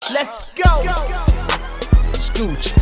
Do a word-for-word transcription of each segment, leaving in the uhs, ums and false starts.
Let's go. Scooch.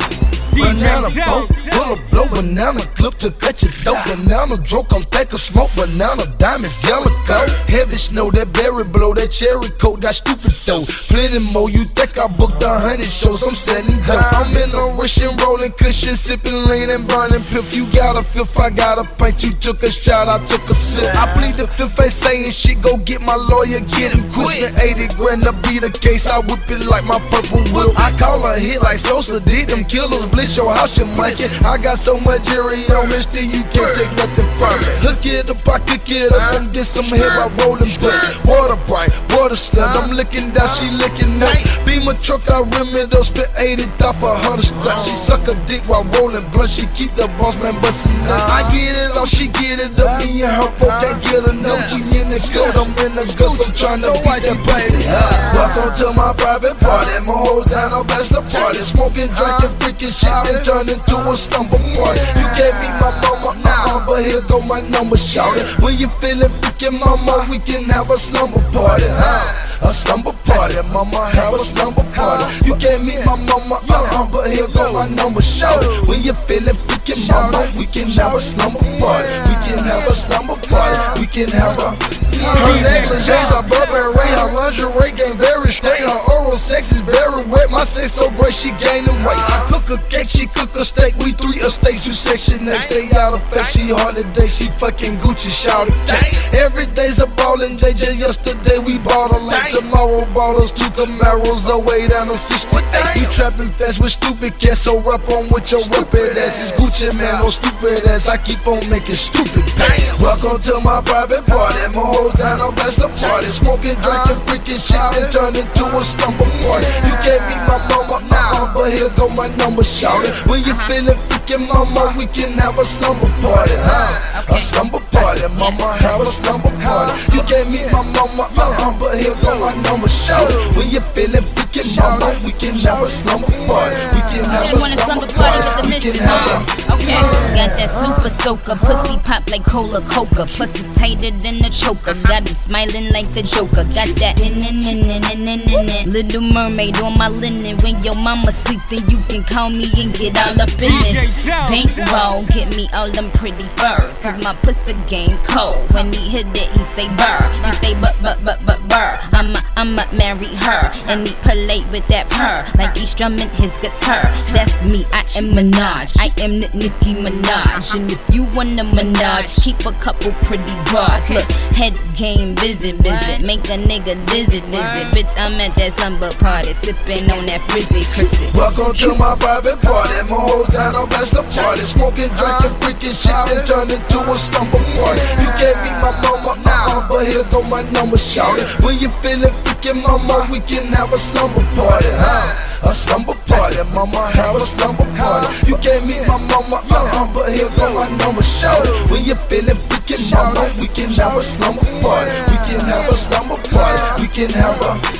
Banana boat, full of blow, banana clip to cut your throat. Banana drunk, come take a smoke. Banana diamonds, yellow gold. Heavy snow, that berry blow, that cherry coat, got stupid though. Plenty more, you think I booked a hundred shows? I'm selling dope. I'm in a Russian rolling cushion, sipping lean and burning piff. You got a fifth, I got a pint. You took a shot, I took a sip. I plead the fifth, ain't saying shit. Go get my lawyer, get him quick. eighty grand to be the case. I whip it like my purple whip. I call a hit like Sosa did. Them killers blitz your house, you might get. I got so much jury on me, still you can't take nothing from me. Hook it up, I cook it up, and get some hair by rolling butt. Water bright, water stud, I'm licking down, she licking up. Beam a truck, I rim it up, spit eighty off a hundred stuff. She suck a dick while rolling blunt, she keep the boss man bustin' up. I get it off, she get it up, me and her both can't get enough. She in the good, I'm in the ghost, I'm tryna beat that pussy up. Welcome to my private party, my whole down a bachelor party. Smoking, drinking, freaking shit, then turn into a slumber party. You can't meet my mama, uh-uh, but here go my number, shout it. When you feelin' freaking mama, we can have a slumber party, huh? A slumber party, mama, have a slumber party. You can't meet my mama, uh-uh, but here go my number, shout it. When you feelin' freaking mama, we can have a slumber party. We can have a slumber party. We can have a. Her negligees are Burberry, her lingerie game very straight. Her oral sex is very wet, my sex so great she gaining weight. Cook a cake, she cook a steak, we three estates, you section next. Stay out of face, she holiday, she fucking Gucci, shout it. Every day's a ballin', J J, yesterday we bought a lake. Tomorrow bought us two Camaros, away down to sixty-eight. You trapping fast with stupid cats, so rap on with your stupid ass. It's Gucci man, no stupid ass, I keep on making stupid things. Welcome to my private party, my whole down a bachelor party. Smoking, drinking, freaking shit, then turn into a slumber party. You can't meet my mama, uh-uh, but here go my number, shout it. When you feelin' freaking mama, we can have a slumber party, huh? A slumber party, mama, have a slumber party. You can't meet my mama, uh-uh, but here go my number, shout it. When you feelin' freaking mama, we can have a slumber party. We can have a slumber party. We can have a. Okay, got that super soaker, pussy pop like cola coca, plus it's tighter than a choker. Got it smiling like the Joker. Got that in in in in in in in Little Mermaid on my linen. When your mama sleep, then you can call me and get all up in it. Bankroll, get me all them pretty furs, cause my pussy game cold. When he hit it, he say burr. He say but but but but burr. I'ma I'ma marry her, and he polite with that purr, like he strumming his guitar. That's me, I am Minaj. I am Nicki Minaj, and if you want a Minaj, keep a couple pretty bras. Look, head game, visit, visit, make a nigga dizzy, dizzy. Bitch, I'm at that slumber party, sipping on that frizzy, crispy. Welcome to my private party, my whole down a bachelor party. Smoking, drinking, freaking shit, then turn into a slumber party. You can't meet my mama, uh-uh, but here go my number, shout it. When you feelin' freaking mama, we can have a slumber party, huh? A slumber party, mama, have a slumber party. You can't meet my mama, uh-uh, but here go my number, shout it. When you feelin' freaking mama, we can have a slumber party. We can have a slumber party. We can have a.